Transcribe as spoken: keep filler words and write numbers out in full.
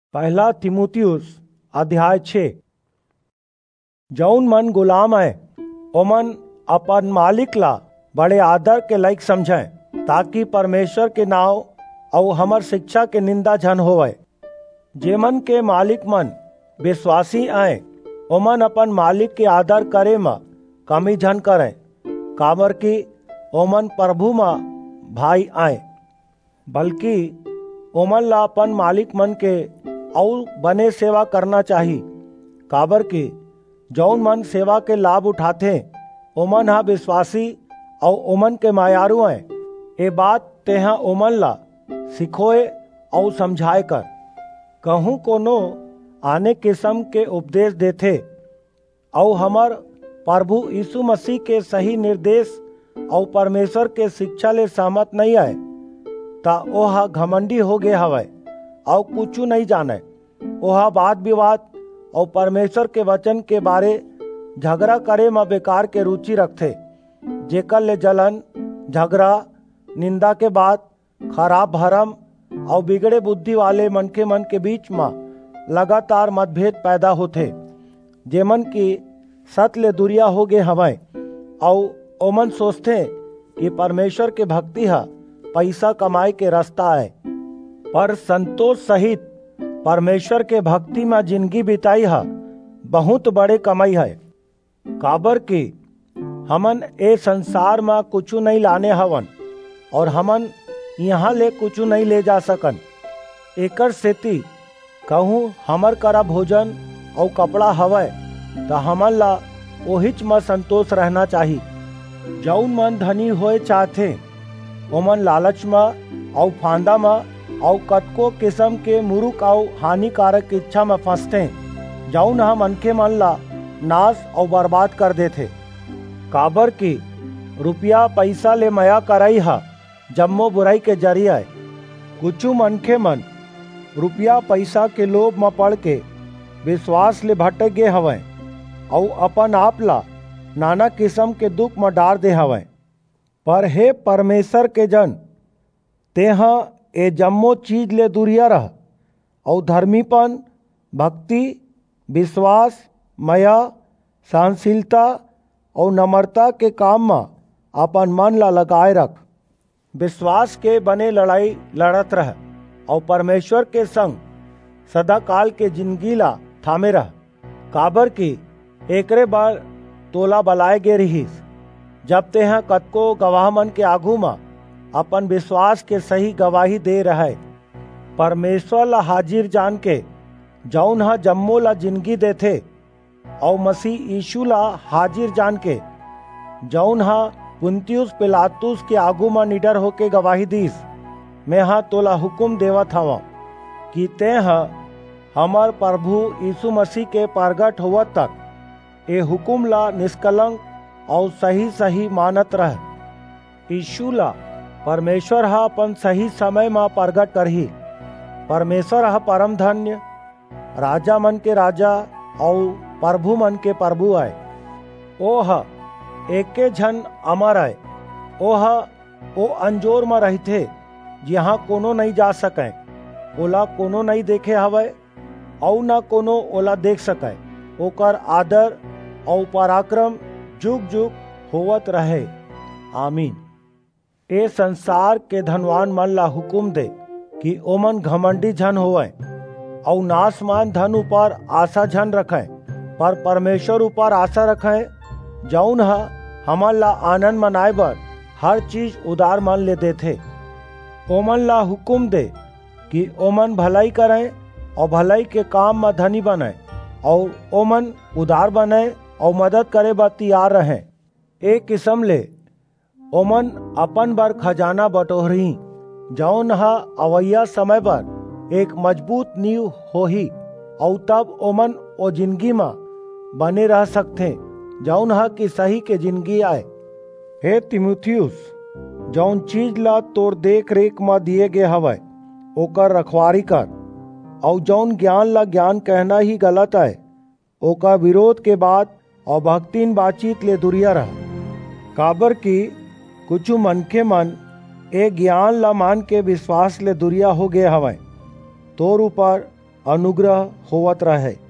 पहला तिमुथियुस अध्याय छः। जौन मन गुलाम है ओमन अपन मालिक ला बड़े आदर के लायक समझें, ताकि परमेश्वर के नाव और हमर शिक्षा के निंदा झन होवे। जेमन के मालिक मन विश्वासी आए ओमन अपन मालिक के आदर करे में कमी झन करें, काबर कि ओमन प्रभु में भाई आए, बल्कि ओमन ला अपन मालिक मन के और बने सेवा करना चाहिए। काबर कि जौन मन सेवा के लाभ उठाते ओमन हा विश्वासी और ओमन के मायारू हैं। ये बात तेहा ओमन ला सिखोए और समझाए कर। कहूँ कोनो आने किस्म के उपदेश देथे और हमर प्रभु यीशु मसीह के सही निर्देश और परमेश्वर के शिक्षा ले सहमत नहीं आए, ता ओहा घमंडी हो गए हवय और कुछ नहीं जाने। ओहा वाद विवाद और परमेश्वर के वचन के बारे झगड़ा करे में बेकार के रुचि रखते, जेकर ले जलन, झगड़ा, निंदा के बात, खराब भरम और बिगड़े बुद्धि वाले मन के मन के बीच में लगातार मतभेद पैदा होते, जेमन की सत ले दुरिया हो गए हवय और ओमन सोचते कि परमेश्वर के भक्ति है पैसा कमाए के रास्ता है। पर संतोष सहित परमेश्वर के भक्ति में जिंदगी बिताई है बहुत बड़े कमाई है। काबर कि हमन ए संसार में कुछ नहीं लाने हवन और हमन यहाँ ले कुछ नहीं ले जा सकन। एकर सेती कहूँ हमर करा भोजन और कपड़ा हवय तो हमन ला ओहिच में संतोष रहना चाहिए। जौन मन धनी होए चाहते ओमन लालच में और फांदा में और कतको किस्म के मुरुक और हानिकारक इच्छा में फंसते, जौन हम मनके मन ला नाश और बर्बाद कर देते। काबर की रुपया पैसा ले मया करई हा जम्मो बुराई के जरिया। कुछ मनखे मन रुपया पैसा के लोभ में पड़ के विश्वास ले भटक गए हवय और अपन आप ला नाना किस्म के दुख में डार दे हवय। पर हे परमेश्वर के जन, तेहा ए जम्मो चीज ले दूरिया रह और धर्मीपन, भक्ति, विश्वास, मया, सहनशीलता और नम्रता के काम में अपन मन ला लगाए रख। विश्वास के बने लड़ाई लड़त रह और परमेश्वर के संग सदा काल के जिंदगी ला थामे रह। काबर की एकरे बार तोला बलाए गे रहीस, जब तेहा कतको गवाह मन के आगू में अपन विश्वास के सही गवाही दे रहे। परमेश्वर ला हाजिर जान के जौन हा जम्मो ला जिंदगी देथे और मसीह यीशु ला हाजिर जान के जौन हा पुन्तियुस पिलातुस के आगू में निडर होके गवाही दीस। मैं हा तोला हुकुम देवत हवा कि तेहा हमर प्रभु यीशु मसीह के प्रगट होवत तक ए हुकुम ला निष्कलंक और सही सही मानत रह। यीशु ला परमेश्वर हा अपन सही समय में प्रगट करही। परमेश्वर हा परम धन्य, राजा मन के राजा और प्रभु मन के प्रभु आए। ओ हा एके झन अमर है। ओ हा ओ अंजोर में रहते जहाँ कोनो नहीं जा सके, ओला कोनो नहीं देखे हवय और न कोनो ओला देख सके। ओकर आदर और पराक्रम जुग जुग होवत रहे। आमीन। ए संसार के धनवान मन ला हुकुम दे कि ओमन घमंडी झन होवे और नाशमान धन ऊपर आशा झन रखें, पर परमेश्वर ऊपर आशा रखें, जौन हा हमन ला आनंद मनाए बर हर चीज उदार मन ले देथे। ओमन ला हुकुम दे कि ओमन भलाई करें और भलाई के काम में धनी बने और ओमन उदार बने और मदद करे बर तैयार रहें। एक किस्म ले ओमन अपन बर खजाना बटोरही, जौन हा अवैया समय पर एक मजबूत नींव होही और तब ओमन ओ जिंदगी में बने रह सकते, जौन हा कि सही के जिंदगी आए। हे तिमुथियुस, जौन चीज ला तोर देख रेख में दिए गे हवय ओकर रखवारी कर, और जौन ज्ञान ला ज्ञान कहना ही गलत है ओकर विरोध के बाद और भक्तिन बातचीत ले दुरिया रह। काबर की कुछ मनखे मन ए ज्ञान ला मान के विश्वास ले दुरिया हो गए हवय। तोर ऊपर अनुग्रह होवत रहे।